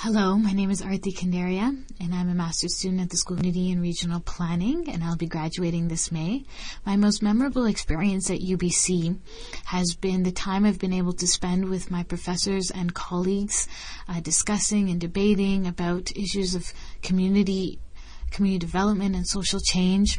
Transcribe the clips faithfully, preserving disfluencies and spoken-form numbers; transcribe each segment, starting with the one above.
Hello, my name is Arti Kandaria, and I'm a master's student at the School of Community and Regional Planning, and I'll be graduating this May. My most memorable experience at U B C has been the time I've been able to spend with my professors and colleagues uh, discussing and debating about issues of community, community development and social change.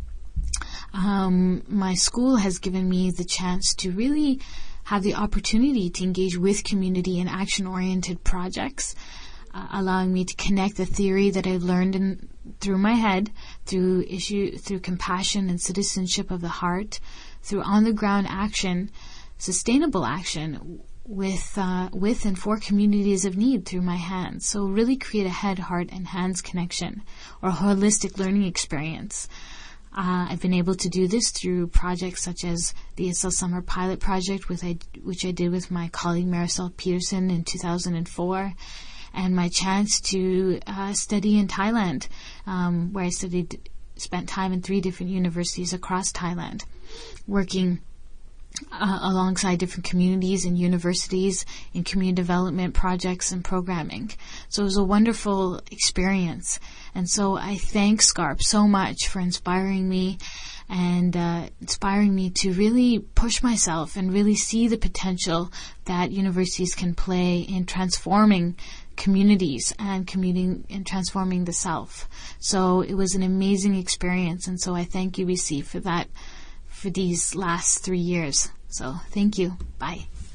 Um, my school has given me the chance to really have the opportunity to engage with community in action-oriented projects, uh, allowing me to connect the theory that I've learned in, through my head, through issue, through compassion and citizenship of the heart, through on-the-ground action, sustainable action with uh, with and for communities of need through my hands. So really create a head, heart, and hands connection, or a holistic learning experience. Uh, I've been able to do this through projects such as the E S L Summer Pilot Project, with I, which I did with my colleague Marisol Peterson in two thousand four, and my chance to uh, study in Thailand, um, where I studied, spent time in three different universities across Thailand, working Uh, alongside different communities and universities in community development projects and programming. So it was a wonderful experience. And so I thank SCARP so much for inspiring me and uh, inspiring me to really push myself and really see the potential that universities can play in transforming communities and commuting and transforming the self. So it was an amazing experience, and so I thank U B C for that, for these last three years. So thank you. Bye.